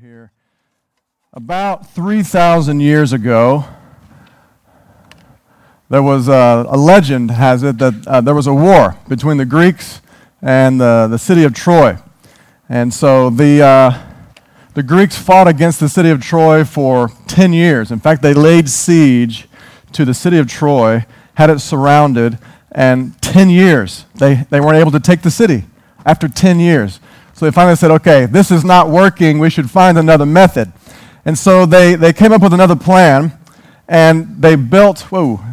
here. About 3,000 years ago, there was a legend has it that there was a war between the Greeks and the city of Troy. And so the Greeks fought against the city of Troy for 10 years. In fact, they laid siege to the city of Troy, had it surrounded, and 10 years they weren't able to take the city after 10 years. So they finally said, okay, this is not working, we should find another method. And so they came up with another plan, and they built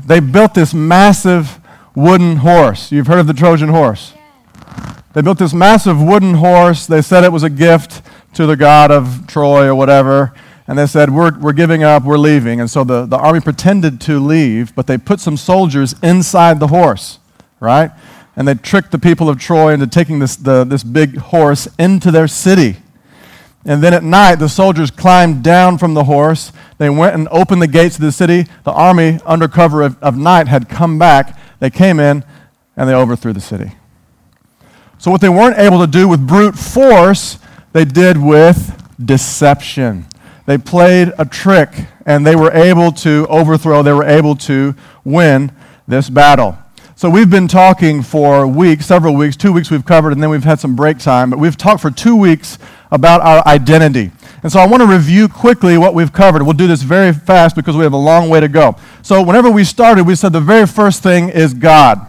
this massive wooden horse. You've heard of the Trojan horse? They built this massive wooden horse. They said it was a gift to the god of Troy or whatever, and they said, we're giving up, we're leaving. And so the army pretended to leave, but they put some soldiers inside the horse, right? And they tricked the people of Troy into taking this big horse into their city. And then at night, the soldiers climbed down from the horse. They went and opened the gates of the city. The army, under cover of night, had come back. They came in, and they overthrew the city. So what they weren't able to do with brute force, they did with deception. They played a trick, and they were able to overthrow, they were able to win this battle. So we've been talking for weeks, several weeks, 2 weeks we've covered, and then we've had some break time, but we've talked for 2 weeks about our identity. And so I want to review quickly what we've covered. We'll do this very fast because we have a long way to go. So whenever we started, we said the very first thing is God.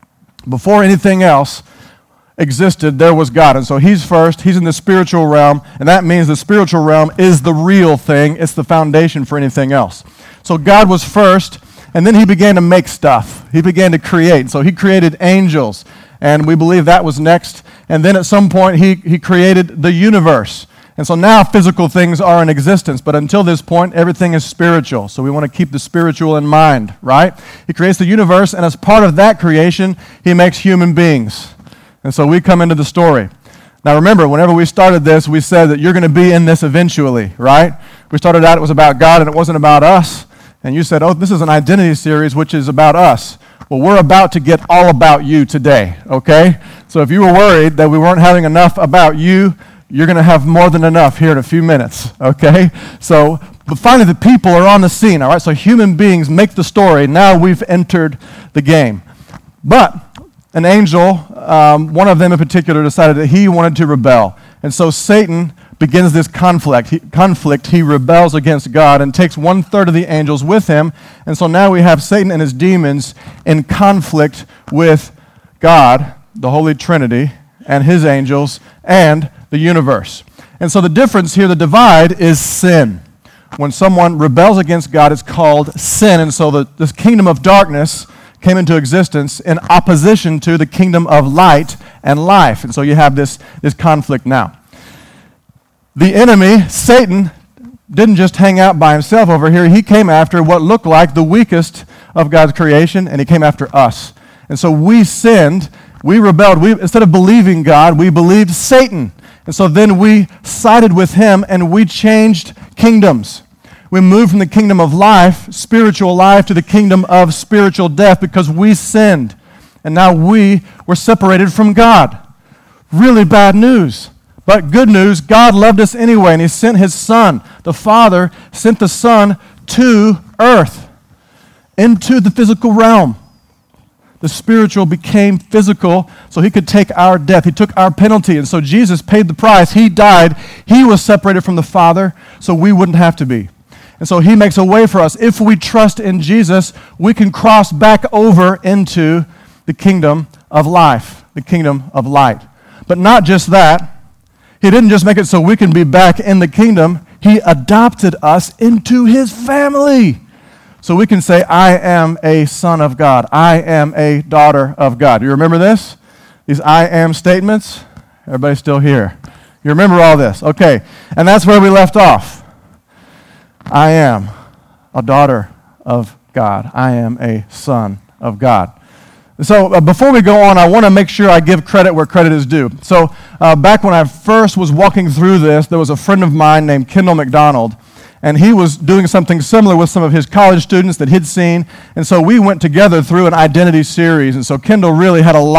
Before anything else existed, there was God. And so He's first, He's in the spiritual realm, and that means the spiritual realm is the real thing. It's the foundation for anything else. So God was first, and then He began to make stuff. He began to create. So He created angels, and we believe that was next. And then at some point, He created the universe. And so now physical things are in existence, but until this point, everything is spiritual. So we want to keep the spiritual in mind, right? He creates the universe, and as part of that creation, He makes human beings. And so we come into the story. Now remember, whenever we started this, we said that you're going to be in this eventually, right? We started out, it was about God, and it wasn't about us. And you said, oh, this is an identity series, which is about us. Well, we're about to get all about you today, okay? So if you were worried that we weren't having enough about you, you're going to have more than enough here in a few minutes, okay? So, but finally the people are on the scene, all right? So human beings make the story. Now we've entered the game. But an angel, one of them in particular, decided that he wanted to rebel. And so Satan begins this conflict. He rebels against God and takes 1/3 of the angels with him. And so now we have Satan and his demons in conflict with God, the Holy Trinity, and His angels, and the universe. And so the difference here, the divide, is sin. When someone rebels against God, it's called sin. And so this kingdom of darkness came into existence in opposition to the kingdom of light and life. And so you have this conflict now. The enemy, Satan, didn't just hang out by himself over here. He came after what looked like the weakest of God's creation, and he came after us. And so we sinned, we rebelled. Instead of believing God, we believed Satan. And so then we sided with him, and we changed kingdoms. We moved from the kingdom of life, spiritual life, to the kingdom of spiritual death because we sinned. And now we were separated from God. Really bad news. But good news, God loved us anyway, and He sent His Son. The Father sent the Son to earth, into the physical realm. The spiritual became physical so He could take our death. He took our penalty, and so Jesus paid the price. He died. He was separated from the Father so we wouldn't have to be. And so He makes a way for us. If we trust in Jesus, we can cross back over into the kingdom of life, the kingdom of light. But not just that. He didn't just make it so we can be back in the kingdom. He adopted us into His family. So we can say, I am a son of God. I am a daughter of God. You remember this? These I am statements? Everybody's still here. You remember all this? Okay. And that's where we left off. I am a daughter of God. I am a son of God. So before we go on, I want to make sure I give credit where credit is due. So back when I first was walking through this, there was a friend of mine named Kendall McDonald, and he was doing something similar with some of his college students that he'd seen, and so we went together through an identity series, and so Kendall really had a lot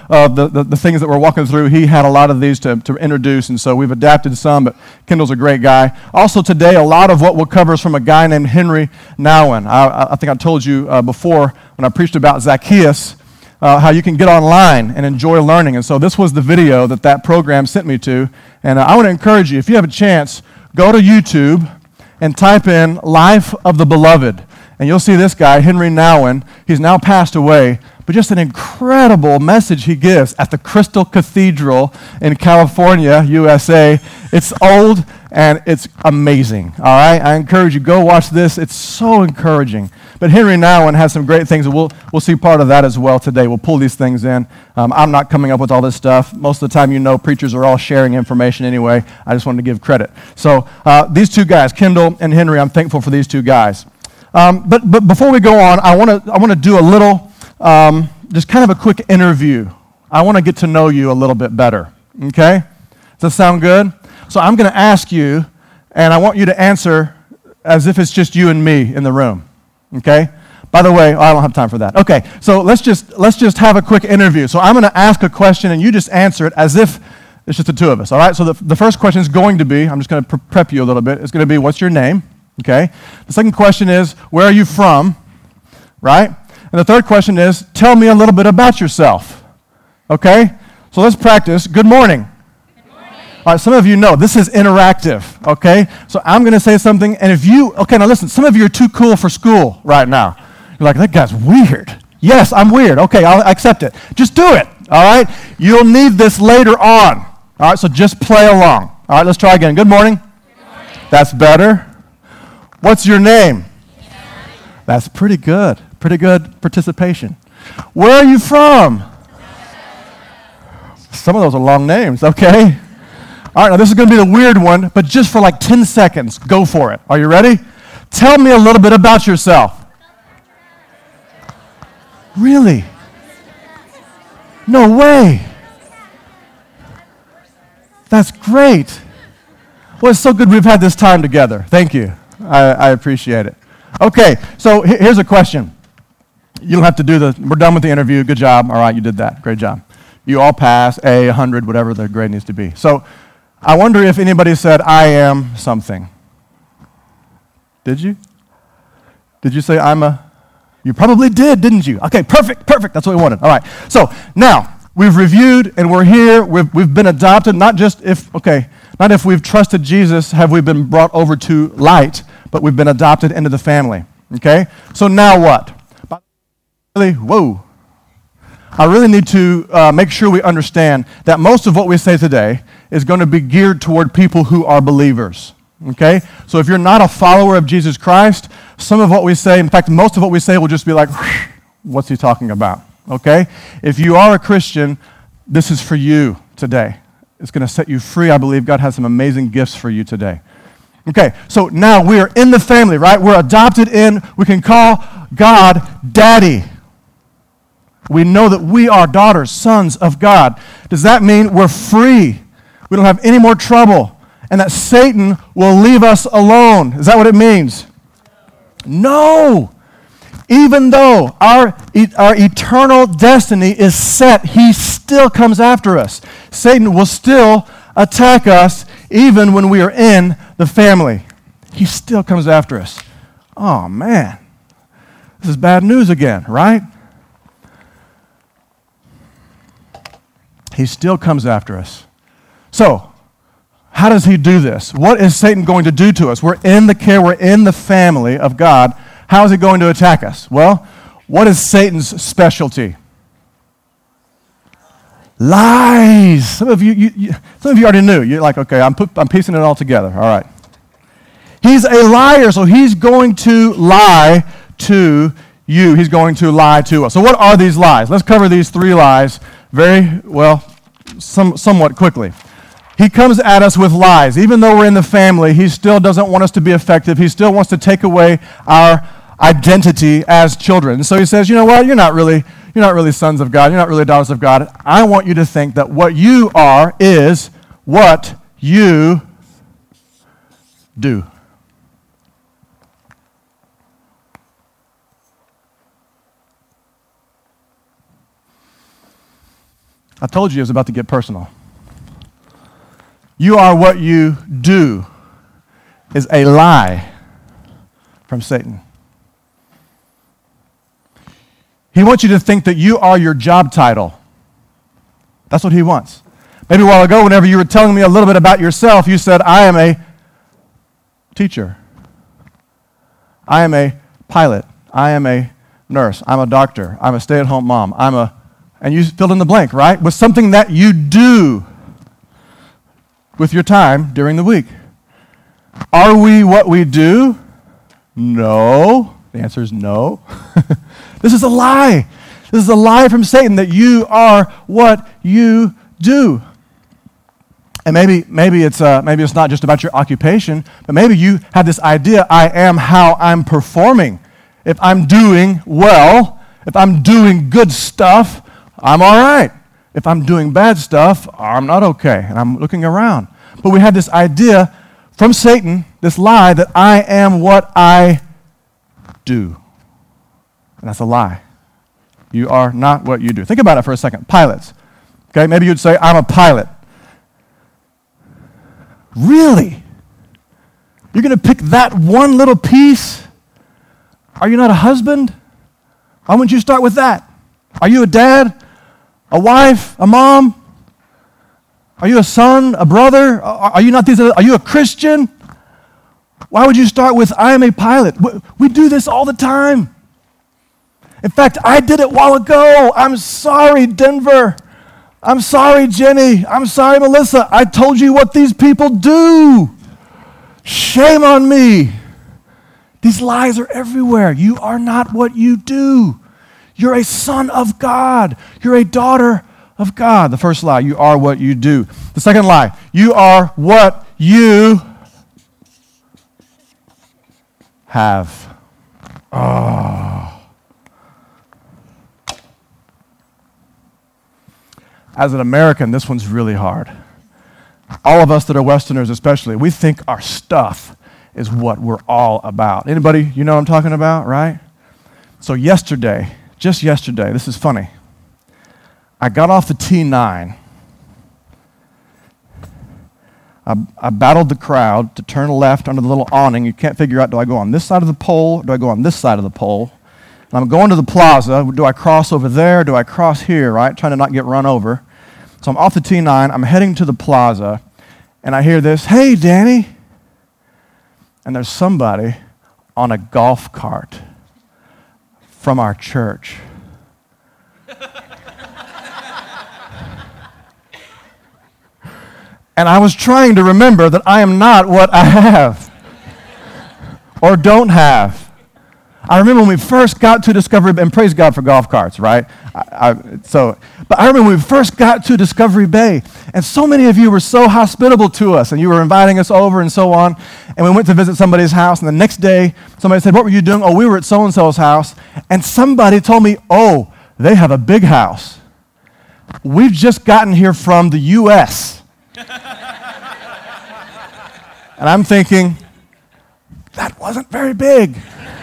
the things that we're walking through, he had a lot of these to introduce, and so we've adapted some, but Kendall's a great guy. Also today, a lot of what we'll cover is from a guy named Henry Nouwen. I think I told you before when I preached about Zacchaeus, how you can get online and enjoy learning. And so this was the video that program sent me to. And I want to encourage you, if you have a chance, go to YouTube and type in Life of the Beloved. And you'll see this guy, Henry Nouwen. He's now passed away, but just an incredible message he gives at the Crystal Cathedral in California, USA. It's old and it's amazing, all right? I encourage you, go watch this. It's so encouraging. But Henry Nouwen has some great things, and we'll see part of that as well today. We'll pull these things in. I'm not coming up with all this stuff. Most of the time, preachers are all sharing information anyway. I just wanted to give credit. So these two guys, Kendall and Henry, I'm thankful for these two guys. But before we go on, I want to do a little, just kind of a quick interview. I want to get to know you a little bit better, okay? Does that sound good? So I'm going to ask you, and I want you to answer as if it's just you and me in the room, okay? By the way, I don't have time for that. Okay, so let's just have a quick interview. So I'm going to ask a question, and you just answer it as if it's just the two of us, all right? So the first question is going to be, I'm just going to prep you a little bit. It's going to be, what's your name? Okay. The second question is, where are you from? Right? And the third question is, tell me a little bit about yourself. Okay? So let's practice. Good morning. Good morning. All right, some of you know this is interactive. Okay? So I'm going to say something, and now listen, some of you are too cool for school right now. You're like, that guy's weird. Yes, I'm weird. Okay, I'll accept it. Just do it. All right? You'll need this later on. All right, so just play along. All right, let's try again. Good morning. Good morning. That's better. What's your name? That's pretty good. Pretty good participation. Where are you from? Some of those are long names, okay? All right, now this is going to be the weird one, but just for like 10 seconds, go for it. Are you ready? Tell me a little bit about yourself. Really? No way. That's great. Well, it's so good we've had this time together. Thank you. I appreciate it. Okay, so here's a question. You don't have to we're done with the interview. Good job. All right, you did that. Great job. You all pass, A, 100, whatever the grade needs to be. So I wonder if anybody said, I am something. Did you? Did you say you probably did, didn't you? Okay, perfect. That's what we wanted. All right, so now we've reviewed and we're here. We've been adopted, not if we've trusted Jesus have we been brought over to light, but we've been adopted into the family, okay? So now what? I really need to make sure we understand that most of what we say today is going to be geared toward people who are believers, okay? So if you're not a follower of Jesus Christ, some of what we say, in fact, most of what we say will just be like, what's he talking about, okay? If you are a Christian, this is for you today. It's going to set you free. I believe God has some amazing gifts for you today. Okay, so now we are in the family, right? We're adopted in. We can call God Daddy. We know that we are daughters, sons of God. Does that mean we're free? We don't have any more trouble, and that Satan will leave us alone. Is that what it means? No. Even though our eternal destiny is set, he still comes after us. Satan will still attack us even when we are in the family. He still comes after us. Oh, man. This is bad news again, right? He still comes after us. So, how does he do this? What is Satan going to do to us? We're in the care, we're in the family of God. How is he going to attack us? Well, what is Satan's specialty? Lies. Some of you already knew. You're like, okay, I'm piecing it all together. All right. He's a liar, so he's going to lie to you. He's going to lie to us. So what are these lies? Let's cover these three lies very well, somewhat quickly. He comes at us with lies. Even though we're in the family, he still doesn't want us to be effective. He still wants to take away our identity as children. So he says, you know what? You're not really sons of God. You're not really daughters of God. I want you to think that what you are is what you do. I told you it was about to get personal. You are what you do is a lie from Satan. He wants you to think that you are your job title. That's what he wants. Maybe a while ago, whenever you were telling me a little bit about yourself, you said, I am a teacher. I am a pilot. I am a nurse. I'm a doctor. I'm a stay-at-home mom. And you filled in the blank, right? With something that you do with your time during the week. Are we what we do? No. The answer is no. This is a lie. This is a lie from Satan that you are what you do. And maybe it's not just about your occupation, but maybe you have this idea, I am how I'm performing. If I'm doing well, if I'm doing good stuff, I'm all right. If I'm doing bad stuff, I'm not okay, and I'm looking around. But we have this idea from Satan, this lie that I am what I do. And that's a lie. You are not what you do. Think about it for a second. Pilots. Okay, maybe you'd say, I'm a pilot. Really? You're going to pick that one little piece? Are you not a husband? Why wouldn't you start with that? Are you a dad? A wife? A mom? Are you a son? A brother? Are you not these? Are you a Christian? Why would you start with, I am a pilot? We do this all the time. In fact, I did it a while ago. I'm sorry, Denver. I'm sorry, Jenny. I'm sorry, Melissa. I told you what these people do. Shame on me. These lies are everywhere. You are not what you do. You're a son of God. You're a daughter of God. The first lie, you are what you do. The second lie, you are what you have. Oh. As an American, this one's really hard. All of us that are Westerners especially, we think our stuff is what we're all about. Anybody, you know what I'm talking about, right? So just yesterday, this is funny. I got off the T9. I battled the crowd to turn left under the little awning. You can't figure out, do I go on this side of the pole, or do I go on this side of the pole? And I'm going to the plaza. Do I cross over there? Do I cross here, right? Trying to not get run over. So I'm off the T9. I'm heading to the plaza, and I hear this, hey, Danny. And there's somebody on a golf cart from our church. And I was trying to remember that I am not what I have or don't have. I remember when we first got to Discovery, and praise God for golf carts, right? But I remember when we first got to Discovery Bay, and so many of you were so hospitable to us, and you were inviting us over and so on, and we went to visit somebody's house, and the next day, somebody said, what were you doing? Oh, we were at so-and-so's house, and somebody told me, oh, they have a big house. We've just gotten here from the U.S., and I'm thinking, that wasn't very big.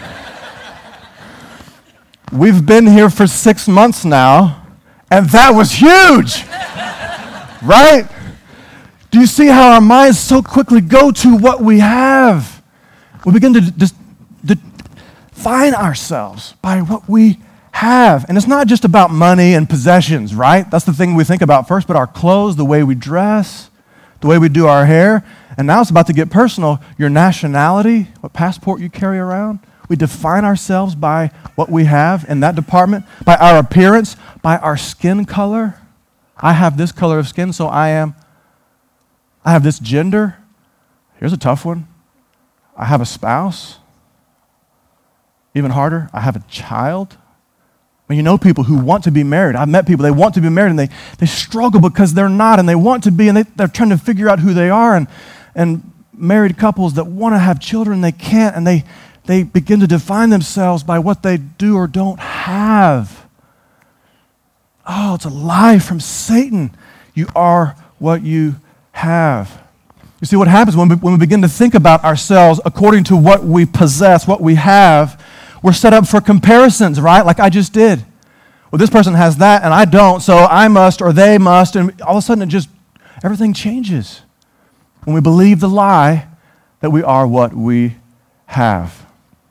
We've been here for 6 months now, and that was huge, right? Do you see how our minds so quickly go to what we have? We begin to define ourselves by what we have. And it's not just about money and possessions, right? That's the thing we think about first, but our clothes, the way we dress, the way we do our hair. And now it's about to get personal. Your nationality, what passport you carry around. We define ourselves by what we have in that department, by our appearance, by our skin color. I have this color of skin, so I have this gender. Here's a tough one. I have a spouse. Even harder, I have a child. I mean, you know people who want to be married. I've met people, they want to be married, and they struggle because they're not, and they want to be, and they're trying to figure out who they are, and married couples that want to have children, they can't, and they begin to define themselves by what they do or don't have. Oh, it's a lie from Satan. You are what you have. You see what happens when we begin to think about ourselves according to what we possess, what we have, we're set up for comparisons, right? Like I just did. well, this person has that and I don't, so I must or they must, and all of a sudden everything changes when we believe the lie that we are what we have.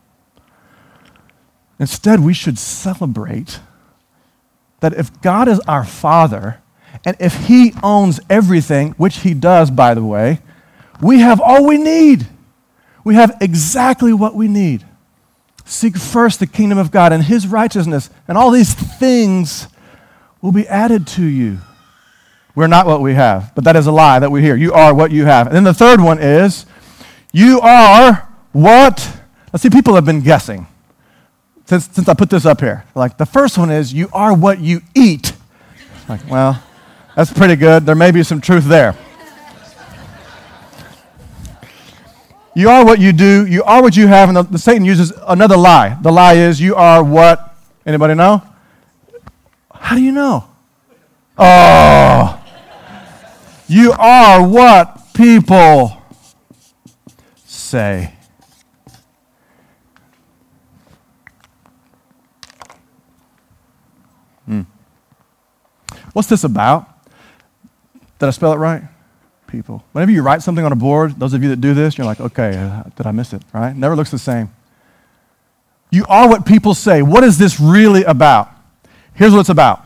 Instead, we should celebrate that if God is our Father, and if He owns everything, which He does, by the way, we have all we need. We have exactly what we need. Seek first the kingdom of God and His righteousness, and all these things will be added to you. We're not what we have, but that is a lie that we hear. You are what you have. And then the third one is, you are what? Let's see, people have been guessing since I put this up here. Like, the first one is, you are what you eat. Like, well, that's pretty good. There may be some truth there. You are what you do. You are what you have. And the Satan uses another lie. The lie is, you are what? Anybody know? How do you know? Oh. You are what people say. What's this about? Did I spell it right? People. Whenever you write something on a board, those of you that do this, you're like, okay, did I miss it, right? Never looks the same. You are what people say. What is this really about? Here's what it's about.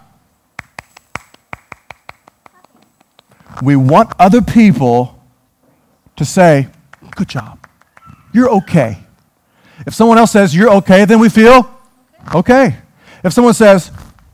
We want other people to say, good job. You're okay. If someone else says you're okay, then we feel okay. If someone says,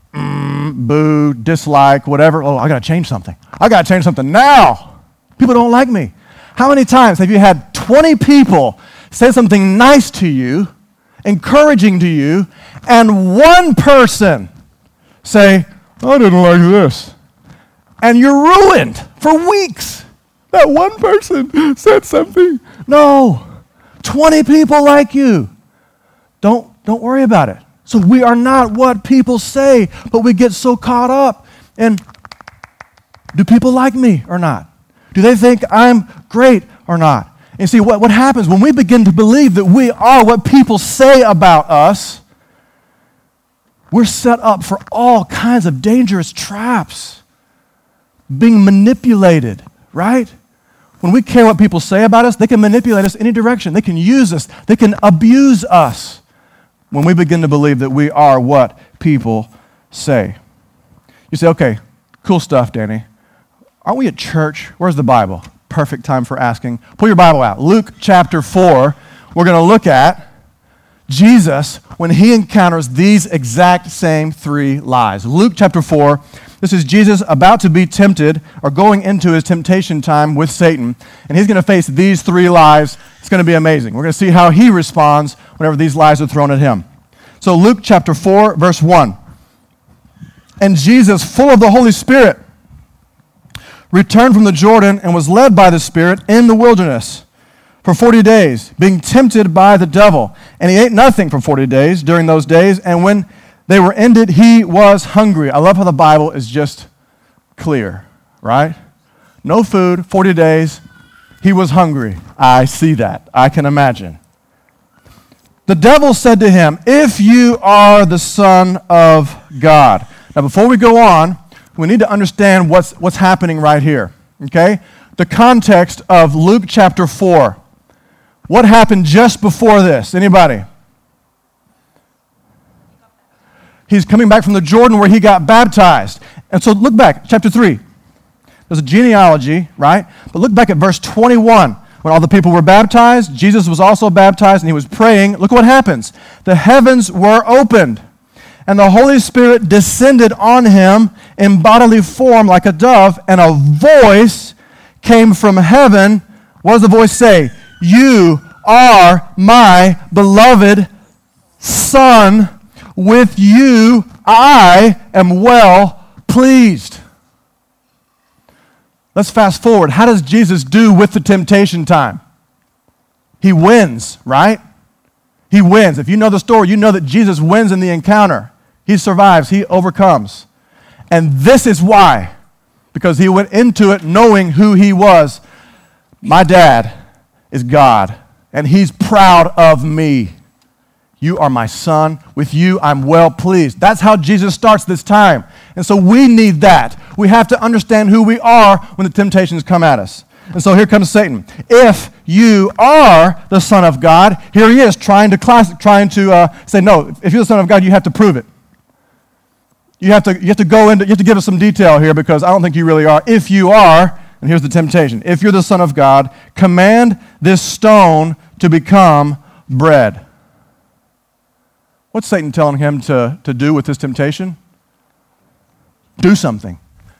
boo, dislike, whatever, oh, I got to change something. I got to change something now. People don't like me. How many times have you had 20 people say something nice to you, encouraging to you, and one person say, I didn't like this. And you're ruined for weeks. That one person said something. No, 20 people like you. Don't worry about it. So we are not what people say, but we get so caught up in, do people like me or not? Do they think I'm great or not? And see, what happens when we begin to believe that we are what people say about us, we're set up for all kinds of dangerous traps, being manipulated, right? When we care what people say about us, they can manipulate us any direction. They can use us. They can abuse us when we begin to believe that we are what people say. You say, okay, cool stuff, Danny. Aren't we at church? Where's the Bible? Perfect time for asking. Pull your Bible out. Luke chapter 4. We're going to look at Jesus when he encounters these exact same three lies. Luke chapter 4. This is Jesus about to be tempted or going into his temptation time with Satan. And he's going to face these three lies. It's going to be amazing. We're going to see how he responds whenever these lies are thrown at him. So Luke chapter 4, verse 1. And Jesus, full of the Holy Spirit, returned from the Jordan and was led by the Spirit in the wilderness for 40 days, being tempted by the devil. And he ate nothing for 40 days during those days. And when they were ended, he was hungry. I love how the Bible is just clear, right? No food, 40 days. He was hungry. I see that. I can imagine. The devil said to him, if you are the Son of God. Now, before we go on, we need to understand what's happening right here, okay? The context of Luke chapter 4. What happened just before this? Anybody? He's coming back from the Jordan where he got baptized. And so look back, chapter 3. There's a genealogy, right? But look back at verse 21. When all the people were baptized, Jesus was also baptized, and he was praying. Look what happens. The heavens were opened, and the Holy Spirit descended on him in bodily form like a dove, and a voice came from heaven. What does the voice say? You are my beloved Son. With you I am well pleased. Let's fast forward. How does Jesus do with the temptation time? He wins, right? He wins. If you know the story, you know that Jesus wins in the encounter. He survives. He overcomes. And this is why. Because he went into it knowing who he was. My dad is God, and he's proud of me. You are my son. With you, I'm well pleased. That's how Jesus starts this time. And so we need that. We have to understand who we are when the temptations come at us. And so here comes Satan. If you are the Son of God, here he is trying to say, no, if you're the Son of God, you have to prove it. You have to give us some detail here because I don't think you really are. If you are, and here's the temptation. If you're the Son of God, command this stone to become bread. What's Satan telling him to do with this temptation? Do something.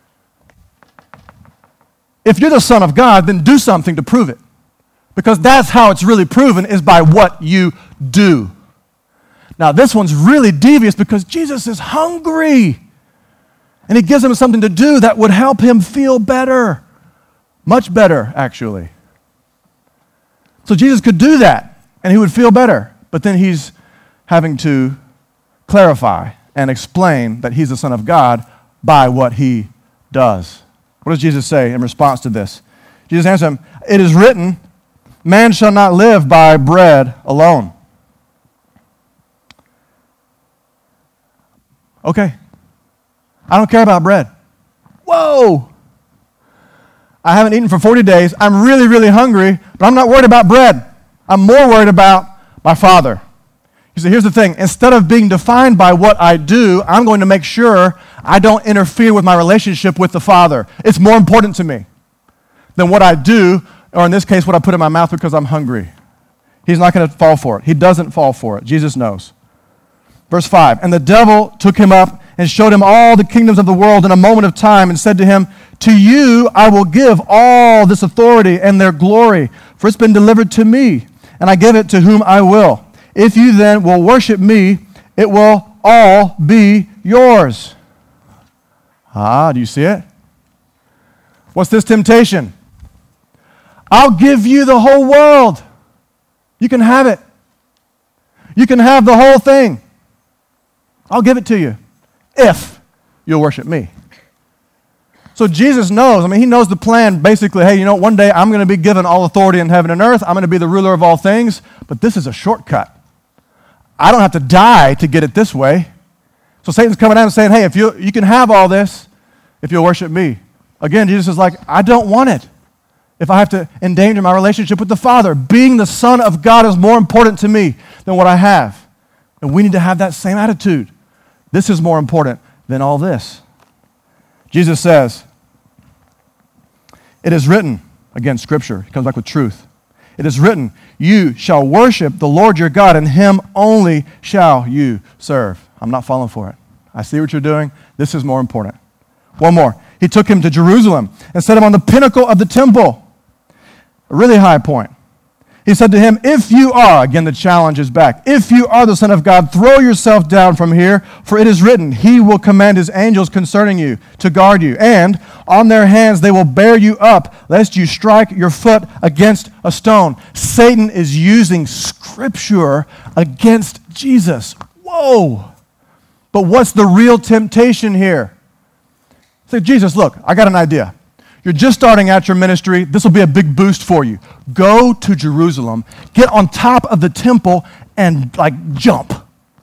If you're the Son of God, then do something to prove it. Because that's how it's really proven, is by what you do. Now, this one's really devious because Jesus is hungry. And he gives him something to do that would help him feel better. Much better, actually. So Jesus could do that, and he would feel better. But then he's having to clarify and explain that he's the Son of God by what he does. What does Jesus say in response to this? Jesus answers him, it is written, man shall not live by bread alone. Okay. I don't care about bread. Whoa! I haven't eaten for 40 days. I'm really, really hungry, but I'm not worried about bread. I'm more worried about my Father. You see, here's the thing. Instead of being defined by what I do, I'm going to make sure I don't interfere with my relationship with the Father. It's more important to me than what I do, or in this case, what I put in my mouth because I'm hungry. He's not going to fall for it. He doesn't fall for it. Jesus knows. Verse 5, and the devil took him up and showed him all the kingdoms of the world in a moment of time and said to him, to you I will give all this authority and their glory, for it's been delivered to me, and I give it to whom I will. If you then will worship me, it will all be yours. Do you see it? What's this temptation? I'll give you the whole world. You can have it. You can have the whole thing. I'll give it to you if you'll worship me. So Jesus knows, he knows the plan basically, hey, one day I'm going to be given all authority in heaven and earth. I'm going to be the ruler of all things, but this is a shortcut. I don't have to die to get it this way. So Satan's coming out and saying, hey, if you can have all this if you'll worship me. Again, Jesus is like, I don't want it if I have to endanger my relationship with the Father. Being the Son of God is more important to me than what I have. And we need to have that same attitude. This is more important than all this. Jesus says, it is written, again, Scripture, he comes back with truth. It is written, you shall worship the Lord your God, and him only shall you serve. I'm not falling for it. I see what you're doing. This is more important. One more. He took him to Jerusalem and set him on the pinnacle of the temple, a really high point. He said to him, if you are, again the challenge is back, if you are the Son of God, throw yourself down from here, for it is written, he will command his angels concerning you to guard you, and on their hands they will bear you up, lest you strike your foot against a stone. Satan is using Scripture against Jesus. Whoa! But what's the real temptation here? Say, Jesus, look, I got an idea. You're just starting out your ministry. This will be a big boost for you. Go to Jerusalem, get on top of the temple, and jump.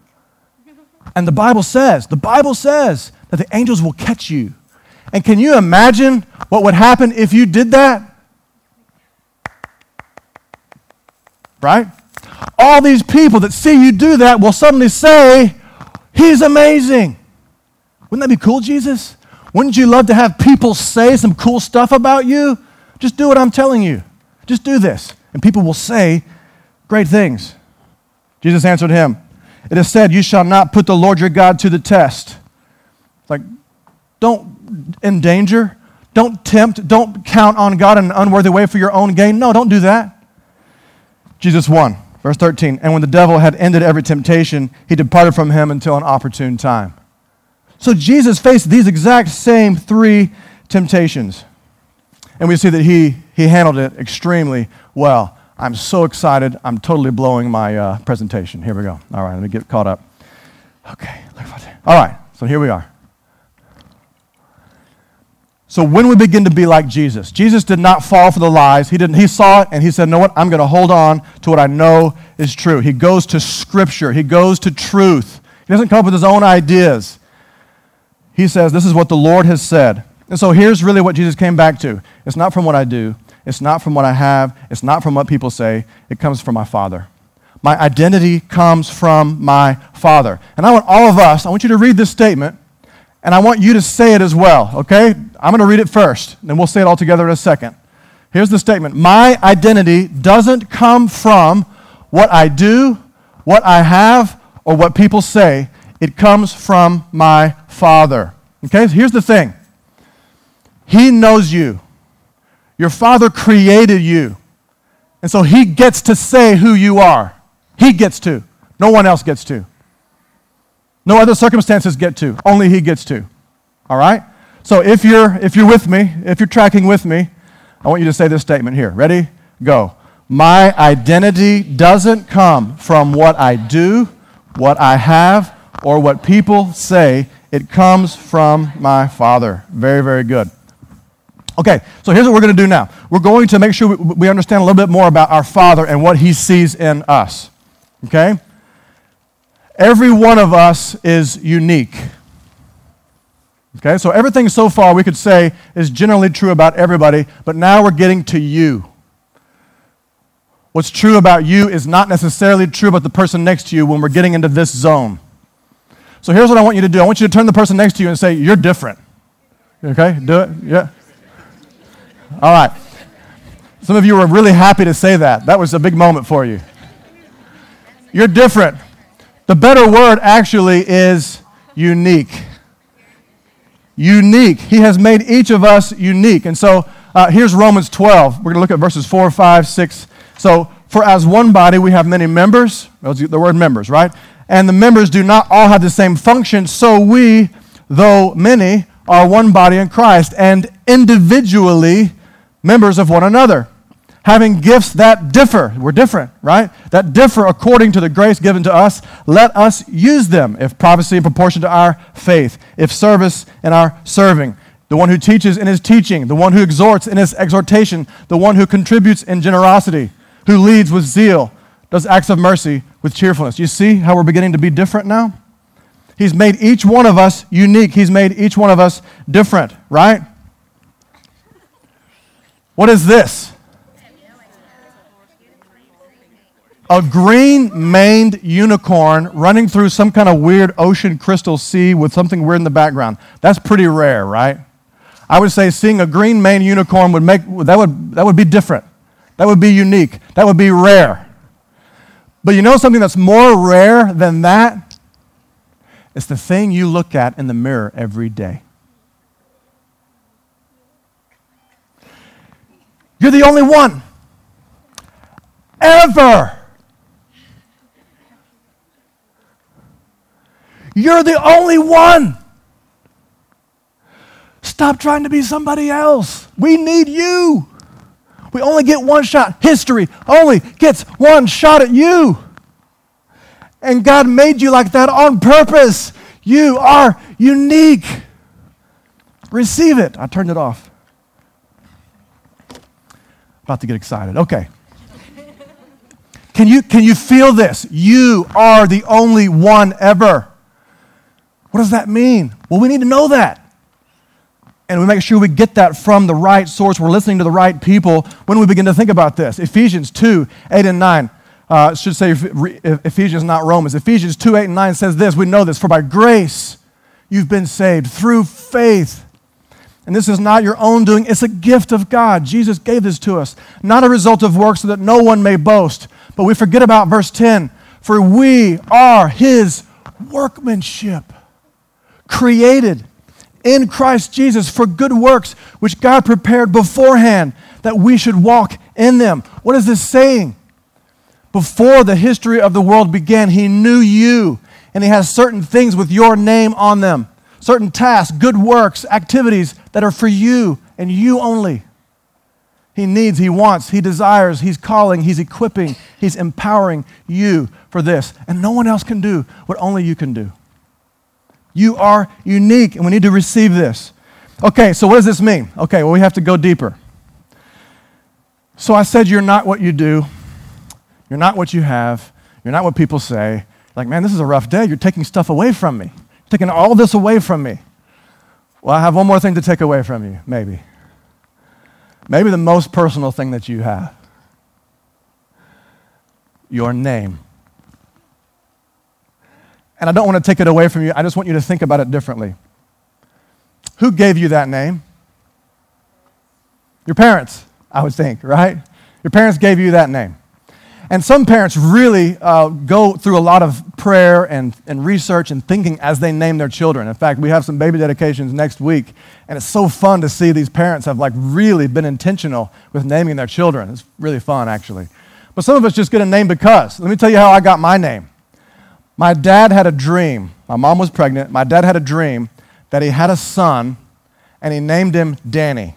And the Bible says that the angels will catch you. And can you imagine what would happen if you did that? Right? All these people that see you do that will suddenly say, he's amazing. Wouldn't that be cool, Jesus? Wouldn't you love to have people say some cool stuff about you? Just do what I'm telling you. Just do this. And people will say great things. Jesus answered him, it is said, you shall not put the Lord your God to the test. Don't endanger, don't tempt, don't count on God in an unworthy way for your own gain. No, don't do that. Jesus 1, verse 13, and when the devil had ended every temptation, he departed from him until an opportune time. So Jesus faced these exact same three temptations. And we see that he handled it extremely well. I'm so excited. I'm totally blowing my presentation. Here we go. All right, let me get caught up. Okay. All right, so here we are. So when we begin to be like Jesus, Jesus did not fall for the lies. He saw it and he said, "You know what? I'm going to hold on to what I know is true." He goes to Scripture. He goes to truth. He doesn't come up with his own ideas. He says, "This is what the Lord has said." And so here's really what Jesus came back to. It's not from what I do. It's not from what I have. It's not from what people say. It comes from my Father. My identity comes from my Father. And I want you to read this statement, and I want you to say it as well, okay? I'm going to read it first, and then we'll say it all together in a second. Here's the statement. My identity doesn't come from what I do, what I have, or what people say. It comes from my Father. Okay? So here's the thing. He knows you. Your Father created you. And so He gets to say who you are. He gets to. No one else gets to. No other circumstances get to. Only He gets to. All right? So if you're with me, if you're tracking with me, I want you to say this statement here. Ready? Go. My identity doesn't come from what I do, what I have, or what people say. It comes from my Father. Very, very good. Okay, so here's what we're going to do now. We're going to make sure we understand a little bit more about our Father and what He sees in us. Okay? Every one of us is unique. Okay, so everything so far we could say is generally true about everybody, but now we're getting to you. What's true about you is not necessarily true about the person next to you when we're getting into this zone. So here's what I want you to do. I want you to turn to the person next to you and say, "You're different." Okay, do it? Yeah. All right. Some of you were really happy to say that. That was a big moment for you. You're different. The better word actually is unique. Unique. He has made each of us unique. And so here's Romans 12. We're going to look at verses 4, 5, 6. So, for as one body we have many members. That's the word members, right? And the members do not all have the same function. So we, though many, are one body in Christ, and individually members of one another, having gifts that differ. We're different, right? That differ according to the grace given to us. Let us use them. If prophecy in proportion to our faith, if service in our serving, the one who teaches in his teaching, the one who exhorts in his exhortation, the one who contributes in generosity, who leads with zeal, does acts of mercy with cheerfulness. You see how we're beginning to be different now? He's made each one of us unique. He's made each one of us different, right? What is this? A green-maned unicorn running through some kind of weird ocean crystal sea with something weird in the background. That's pretty rare, right? I would say seeing a green-maned unicorn that would be different. That would be unique. That would be rare. But you know something that's more rare than that? It's the thing you look at in the mirror every day. You're the only one. Ever. You're the only one. Stop trying to be somebody else. We need you. We only get one shot. History only gets one shot at you. And God made you like that on purpose. You are unique. Receive it. I turned it off. About to get excited. Okay. Can you feel this? You are the only one ever. What does that mean? Well, we need to know that. And we make sure we get that from the right source. We're listening to the right people when we begin to think about this. Ephesians 2, 8 and 9. Should say Ephesians, not Romans. Ephesians 2, 8 and 9 says this. We know this. For by grace you've been saved through faith. And this is not your own doing. It's a gift of God. Jesus gave this to us. Not a result of works so that no one may boast. But we forget about verse 10. For we are His workmanship, created in Christ Jesus for good works, which God prepared beforehand that we should walk in them. What is this saying? Before the history of the world began, He knew you, and He has certain things with your name on them, certain tasks, good works, activities that are for you and you only. He needs, He wants, He desires, He's calling, He's equipping, He's empowering you for this. And no one else can do what only you can do. You are unique, and we need to receive this. Okay, so what does this mean? Okay, well, we have to go deeper. So I said you're not what you do. You're not what you have. You're not what people say. Like, man, this is a rough day. You're taking stuff away from me. You're taking all this away from me. Well, I have one more thing to take away from you, maybe. Maybe the most personal thing that you have. Your name. And I don't want to take it away from you. I just want you to think about it differently. Who gave you that name? Your parents, I would think, right? Your parents gave you that name. And some parents really go through a lot of prayer and research and thinking as they name their children. In fact, we have some baby dedications next week, and it's so fun to see these parents have like really been intentional with naming their children. It's really fun, actually. But some of us just get a name because. Let me tell you how I got my name. My dad had a dream. My mom was pregnant. My dad had a dream that he had a son, and he named him Danny.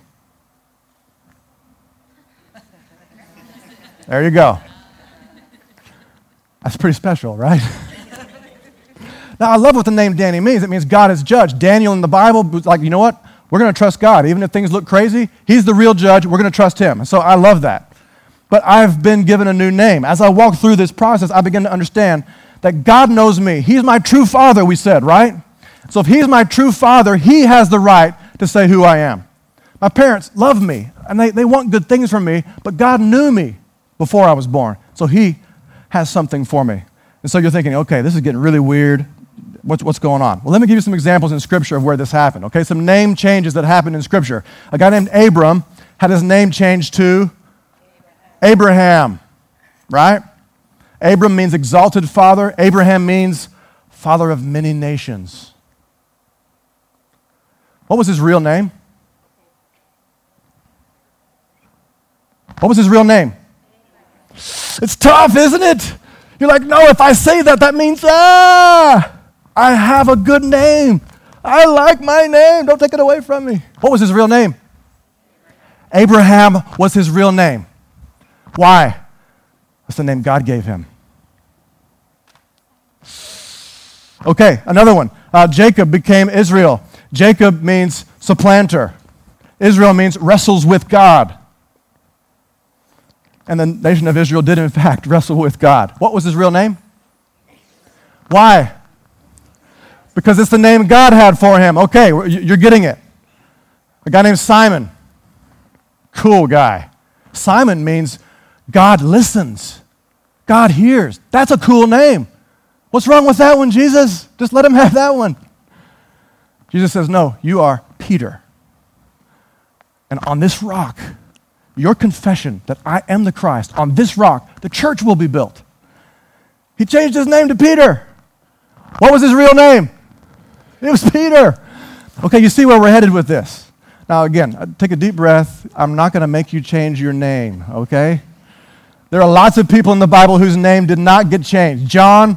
There you go. That's pretty special, right? Now, I love what the name Danny means. It means God is judge. Daniel in the Bible was like, you know what? We're going to trust God. Even if things look crazy, he's the real judge. We're going to trust him. So I love that. But I've been given a new name. As I walk through this process, I begin to understand that God knows me. He's my true father, we said, right? So if he's my true father, he has the right to say who I am. My parents love me, and they want good things from me, but God knew me before I was born. So he has something for me. And so you're thinking, okay, this is getting really weird. What's going on? Well, let me give you some examples in Scripture of where this happened, okay? Some name changes that happened in Scripture. A guy named Abram had his name changed to Abraham, right? Abram means exalted father. Abraham means father of many nations. What was his real name? What was his real name? It's tough, isn't it? You're like, no, if I say that, that means, I have a good name. I like my name. Don't take it away from me. What was his real name? Abraham was his real name. Why? That's the name God gave him. Okay, another one. Jacob became Israel. Jacob means supplanter. Israel means wrestles with God. And the nation of Israel did, in fact, wrestle with God. What was his real name? Why? Because it's the name God had for him. Okay, you're getting it. A guy named Simon. Cool guy. Simon means God listens. God hears. That's a cool name. What's wrong with that one, Jesus? Just let him have that one. Jesus says, no, you are Peter. And on this rock, your confession that I am the Christ, on this rock, the church will be built. He changed his name to Peter. What was his real name? It was Peter. Okay, you see where we're headed with this. Now again, take a deep breath. I'm not going to make you change your name, okay? There are lots of people in the Bible whose name did not get changed. John.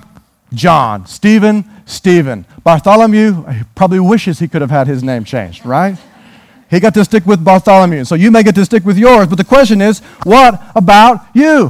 Stephen. Bartholomew probably wishes he could have had his name changed, right? He got to stick with Bartholomew. So you may get to stick with yours, but the question is, what about you?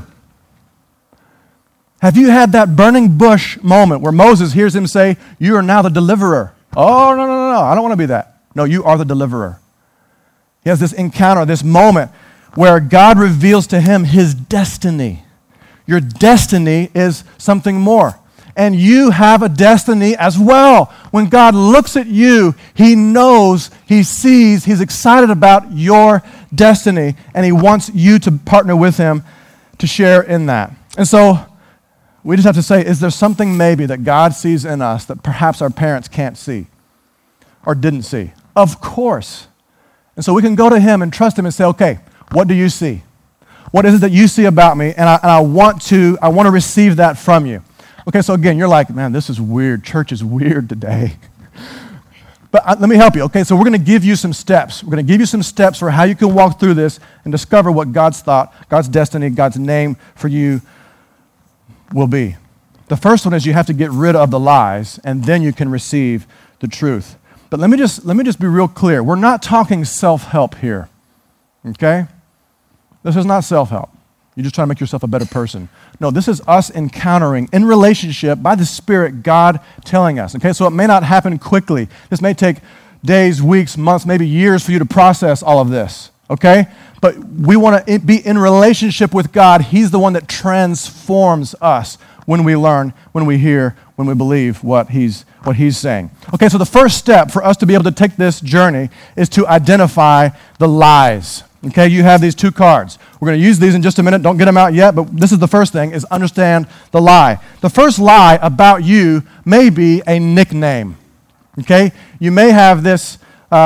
Have you had that burning bush moment where Moses hears him say, you are now the deliverer? Oh, no, I don't want to be that. No, you are the deliverer. He has this encounter, this moment where God reveals to him his destiny. Your destiny is something more. And you have a destiny as well. When God looks at you, he knows, he sees, he's excited about your destiny, and he wants you to partner with him to share in that. And so we just have to say, is there something maybe that God sees in us that perhaps our parents can't see or didn't see? Of course. And so we can go to him and trust him and say, okay, what do you see? What is it that you see about me? And I want to receive that from you. Okay, so again, you're like, man, this is weird. Church is weird today. But let me help you. Okay, so we're going to give you some steps. We're going to give you some steps for how you can walk through this and discover what God's thought, God's destiny, God's name for you will be. The first one is you have to get rid of the lies, and then you can receive the truth. But let me just be real clear. We're not talking self-help here, okay? This is not self-help. You're just trying to make yourself a better person. No, this is us encountering in relationship by the Spirit, God telling us. Okay, so it may not happen quickly. This may take days, weeks, months, maybe years for you to process all of this, okay? But we want to be in relationship with God. He's the one that transforms us when we learn, when we hear, when we believe what He's saying. Okay, so the first step for us to be able to take this journey is to identify the lies. Okay, you have these two cards. We're going to use these in just a minute. Don't get them out yet, but this is the first thing, is understand the lie. The first lie about you may be a nickname. Okay, you may have this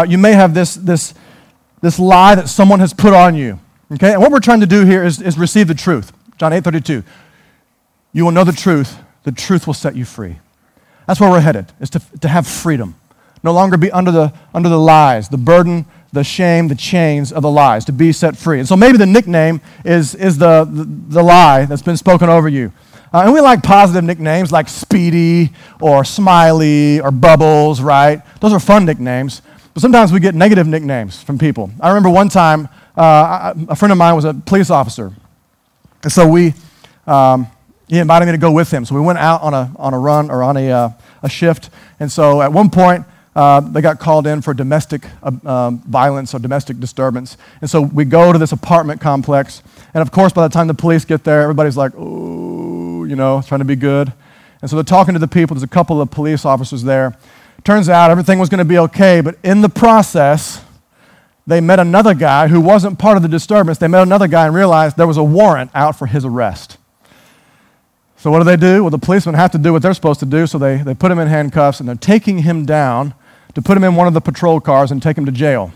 lie that someone has put on you. Okay, and what we're trying to do here is receive the truth. John 8:32. You will know the truth will set you free. That's where we're headed, is to have freedom. No longer be under the lies, the burden, the shame, the chains of the lies, to be set free. And so maybe the nickname is the lie that's been spoken over you. And we like positive nicknames like Speedy or Smiley or Bubbles, right? Those are fun nicknames. But sometimes we get negative nicknames from people. I remember one time, a friend of mine was a police officer. And so he invited me to go with him. So we went out on a run or on a shift. And so at one point, they got called in for domestic violence or domestic disturbance. And so we go to this apartment complex. And of course, by the time the police get there, everybody's like, ooh, trying to be good. And so they're talking to the people. There's a couple of police officers there. Turns out everything was going to be okay, but in the process, they met another guy who wasn't part of the disturbance. They met another guy and realized there was a warrant out for his arrest. So what do? Well, the policemen have to do what they're supposed to do, so they put him in handcuffs, and they're taking him down to put him in one of the patrol cars and take him to jail.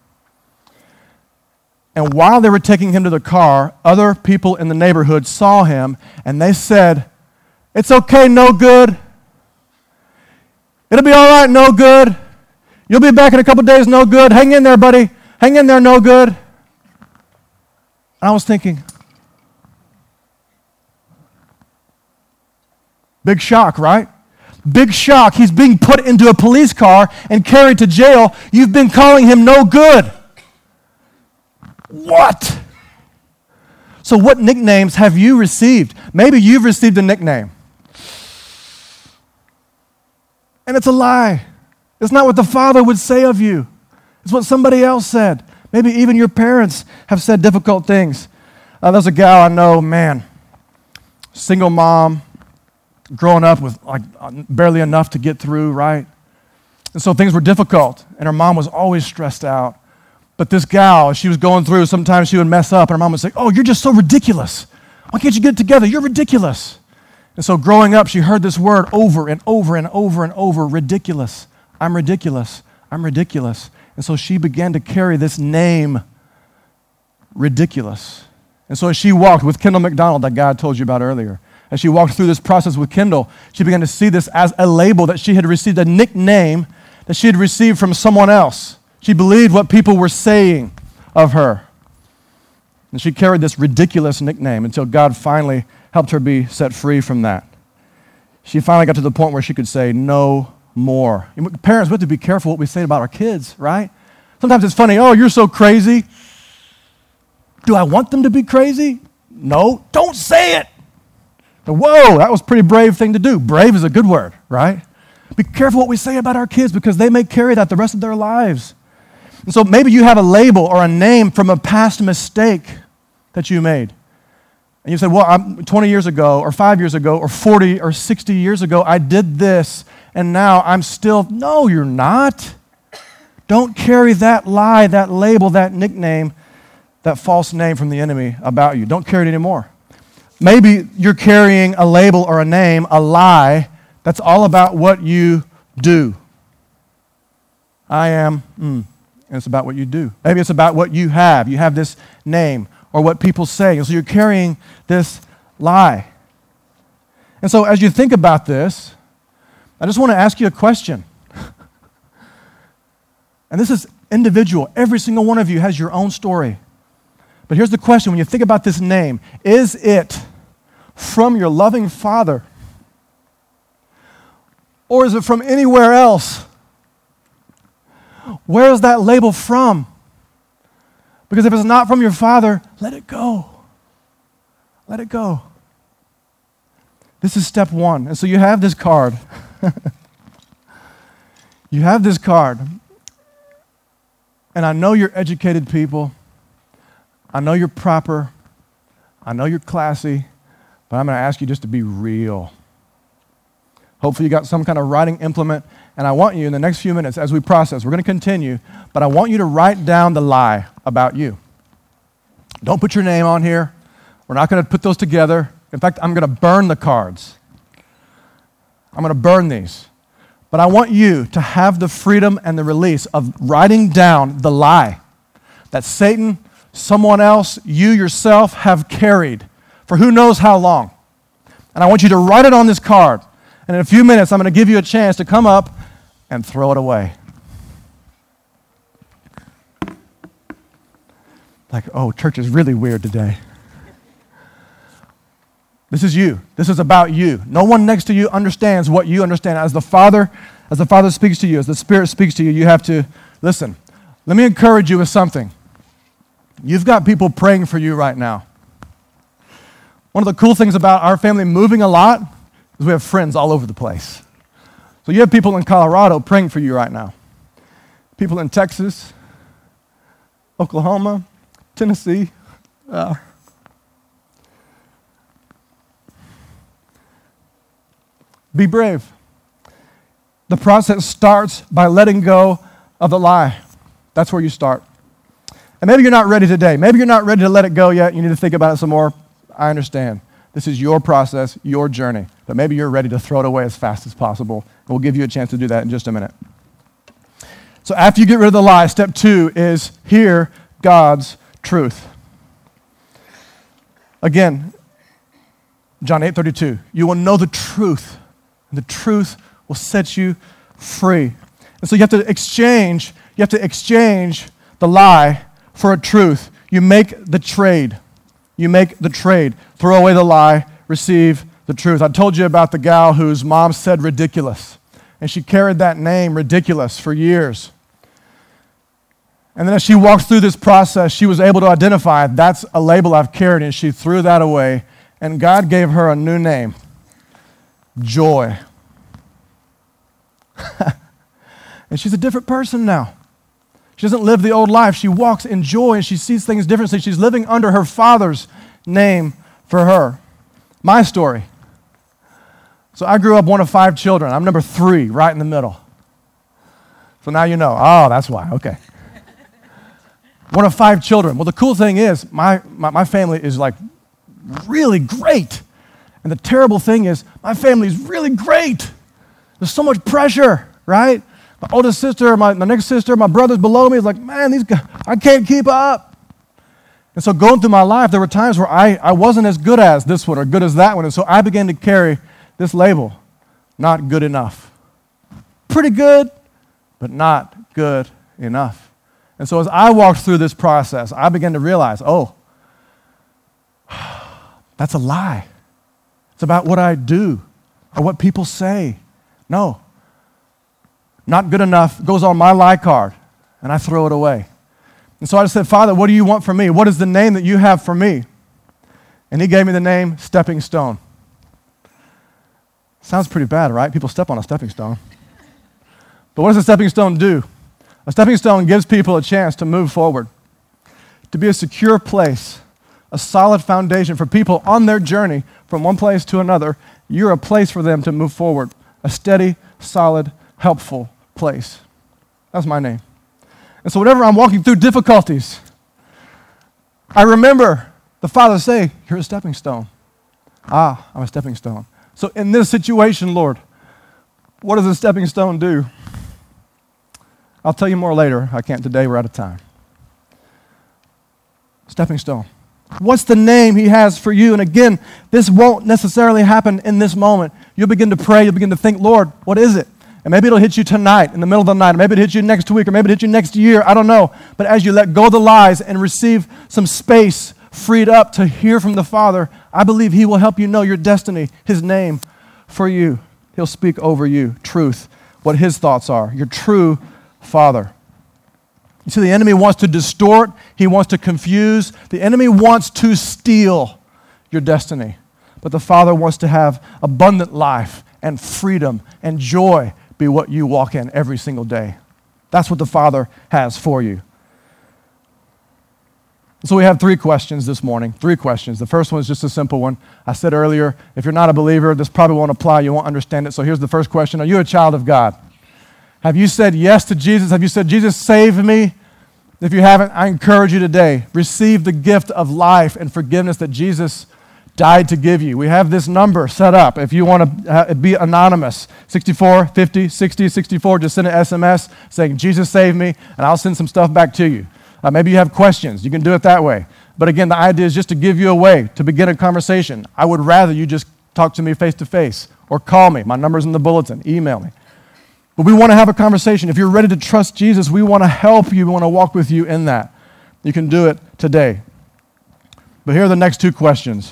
And while they were taking him to the car, other people in the neighborhood saw him, and they said, "It's okay, no good. It'll be all right, no good. You'll be back in a couple days, no good. Hang in there, buddy. Hang in there, no good." And I was thinking, big shock, right? Big shock. He's being put into a police car and carried to jail. You've been calling him no good. What? So what nicknames have you received? Maybe you've received a nickname. And it's a lie. It's not what the Father would say of you. It's what somebody else said. Maybe even your parents have said difficult things. There's a gal I know, single mom, growing up with barely enough to get through, right? And so things were difficult, and her mom was always stressed out. But this gal, as she was going through, sometimes she would mess up, and her mom would say, "Oh, you're just so ridiculous. Why can't you get it together? You're ridiculous." And so growing up, she heard this word over and over and over and over, ridiculous. I'm ridiculous. I'm ridiculous. And so she began to carry this name, ridiculous. And so as she walked with Kendall McDonald, that guy I told you about earlier, as she walked through this process with Kendall, she began to see this as a label that she had received, a nickname that she had received from someone else. She believed what people were saying of her. And she carried this ridiculous nickname until God finally helped her be set free from that. She finally got to the point where she could say no more. Parents, we have to be careful what we say about our kids, right? Sometimes it's funny, "Oh, you're so crazy." Do I want them to be crazy? No, don't say it. Whoa, that was a pretty brave thing to do. Brave is a good word, right? Be careful what we say about our kids because they may carry that the rest of their lives. And so maybe you have a label or a name from a past mistake that you made. And you said, "Well, 20 years ago or 5 years ago or 40 or 60 years ago, I did this, and now I'm still..." No, you're not. Don't carry that lie, that label, that nickname, that false name from the enemy about you. Don't carry it anymore. Maybe you're carrying a label or a name, a lie, that's all about what you do. I am, and it's about what you do. Maybe it's about what you have. You have this name or what people say. And so you're carrying this lie. And so as you think about this, I just want to ask you a question. And this is individual. Every single one of you has your own story. But here's the question. When you think about this name, is it from your loving Father? Or is it from anywhere else? Where is that label from? Because if it's not from your Father, let it go. Let it go. This is step one. And so you have this card. You have this card. And I know you're educated people. I know you're proper. I know you're classy. But I'm going to ask you just to be real. Hopefully you got some kind of writing implement. And I want you in the next few minutes as we process, we're going to continue, but I want you to write down the lie about you. Don't put your name on here. We're not going to put those together. In fact, I'm going to burn the cards. I'm going to burn these. But I want you to have the freedom and the release of writing down the lie that Satan, someone else, you yourself have carried for who knows how long. And I want you to write it on this card. And in a few minutes, I'm going to give you a chance to come up and throw it away. Like, oh, church is really weird today. This is you. This is about you. No one next to you understands what you understand. As the Father speaks to you, as the Spirit speaks to you, you have to listen. Let me encourage you with something. You've got people praying for you right now. One of the cool things about our family moving a lot is we have friends all over the place. So you have people in Colorado praying for you right now. People in Texas, Oklahoma, Tennessee. Be brave. The process starts by letting go of the lie. That's where you start. And maybe you're not ready today. Maybe you're not ready to let it go yet. You need to think about it some more. I understand. This is your process, your journey. But maybe you're ready to throw it away as fast as possible. We'll give you a chance to do that in just a minute. So after you get rid of the lie, step 2 is hear God's truth. Again, John 8:32, you will know the truth, and the truth will set you free. And so you have to exchange the lie for a truth. You make the trade. You make the trade. Throw away the lie, receive the truth. I told you about the gal whose mom said ridiculous, and she carried that name, ridiculous, for years. And then as she walked through this process, she was able to identify, that's a label I've carried, and she threw that away, and God gave her a new name, Joy. And she's a different person now. She doesn't live the old life. She walks in joy, and she sees things differently. She's living under her Father's name for her. My story. So I grew up one of 5 children. I'm number 3, right in the middle. So now you know. Oh, that's why. Okay. One of 5 children. Well, the cool thing is my family is like really great. And the terrible thing is my family is really great. There's so much pressure, right? My oldest sister, my next sister, my brothers below me is like, man, these guys, I can't keep up. And so going through my life, there were times where I wasn't as good as this one or good as that one. And so I began to carry this label, not good enough. Pretty good, but not good enough. And so as I walked through this process, I began to realize, oh, that's a lie. It's about what I do or what people say. No. Not good enough goes on my lie card, and I throw it away. And so I just said, Father, what do you want from me? What is the name that you have for me? And he gave me the name Stepping Stone. Sounds pretty bad, right? People step on a stepping stone. But what does a stepping stone do? A stepping stone gives people a chance to move forward, to be a secure place, a solid foundation for people on their journey from one place to another. You're a place for them to move forward, a steady, solid, helpful place. That's my name. And so whenever I'm walking through difficulties, I remember the Father say, you're a stepping stone. Ah, I'm a stepping stone. So in this situation, Lord, what does a stepping stone do? I'll tell you more later. I can't today. We're out of time. Stepping stone. What's the name he has for you? And again, this won't necessarily happen in this moment. You'll begin to pray. You'll begin to think, Lord, what is it? And maybe it'll hit you tonight, in the middle of the night. Or maybe it'll hit you next week, or maybe it'll hit you next year. I don't know. But as you let go of the lies and receive some space freed up to hear from the Father, I believe he will help you know your destiny, his name for you. He'll speak over you, truth, what his thoughts are, your true Father. You see, the enemy wants to distort. He wants to confuse. The enemy wants to steal your destiny. But the Father wants to have abundant life and freedom and joy be what you walk in every single day. That's what the Father has for you. So we have 3 questions this morning, 3 questions. The first one is just a simple one. I said earlier, if you're not a believer, this probably won't apply. You won't understand it. So here's the first question. Are you a child of God? Have you said yes to Jesus? Have you said, Jesus, save me? If you haven't, I encourage you today, receive the gift of life and forgiveness that Jesus died to give you. We have this number set up. If you want to be anonymous, 64 50 60 64, just send an SMS saying, Jesus, save me, and I'll send some stuff back to you. Maybe you have questions. You can do it that way. But again, the idea is just to give you a way to begin a conversation. I would rather you just talk to me face to face or call me. My number's in the bulletin. Email me. But we want to have a conversation. If you're ready to trust Jesus, we want to help you. We want to walk with you in that. You can do it today. But here are the next 2 questions.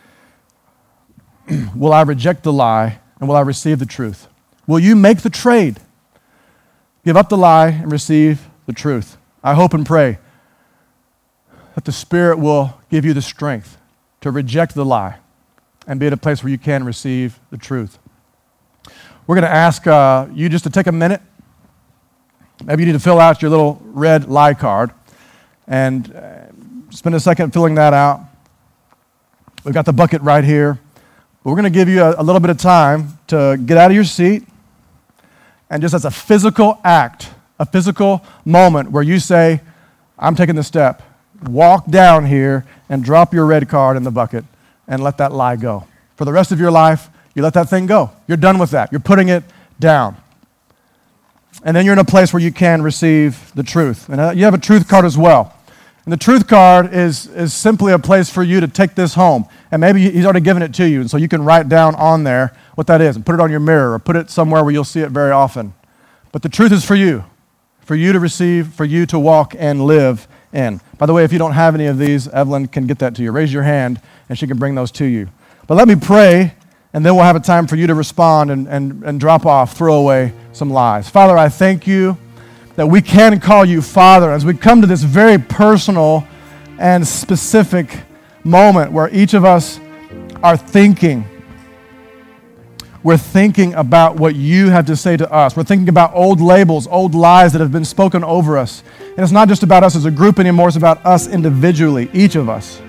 Will I reject the lie and will I receive the truth? Will you make the trade? Give up the lie and receive the truth. I hope and pray that the Spirit will give you the strength to reject the lie and be at a place where you can receive the truth. We're going to ask you just to take a minute. Maybe you need to fill out your little red lie card and spend a second filling that out. We've got the bucket right here. But we're going to give you a little bit of time to get out of your seat and just as a physical act, a physical moment where you say, I'm taking the step. Walk down here and drop your red card in the bucket and let that lie go. For the rest of your life, you let that thing go. You're done with that. You're putting it down. And then you're in a place where you can receive the truth. And you have a truth card as well. And the truth card is simply a place for you to take this home. And maybe he's already given it to you, and so you can write down on there what that is and put it on your mirror or put it somewhere where you'll see it very often. But the truth is for you to receive, for you to walk and live in. By the way, if you don't have any of these, Evelyn can get that to you. Raise your hand, and she can bring those to you. But let me pray, and then we'll have a time for you to respond and drop off, throw away some lies. Father, I thank you that we can call you Father as we come to this very personal and specific moment where each of us are thinking. We're thinking about what you have to say to us. We're thinking about old labels, old lies that have been spoken over us. And it's not just about us as a group anymore, it's about us individually, each of us.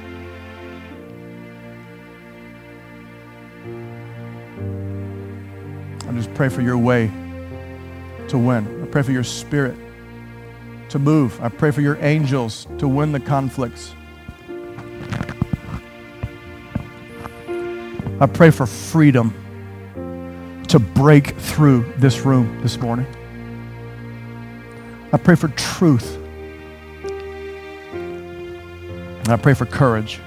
I just pray for your way to win. I pray for your Spirit to move. I pray for your angels to win the conflicts. I pray for freedom to break through this room this morning. I pray for truth. And I pray for courage.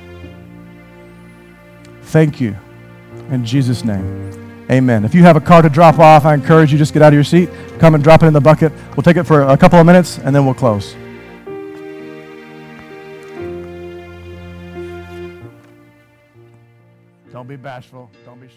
Thank you. In Jesus' name. Amen. If you have a card to drop off, I encourage you just get out of your seat, come and drop it in the bucket. We'll take it for a couple of minutes, and then we'll close. Don't be bashful. Don't be shy.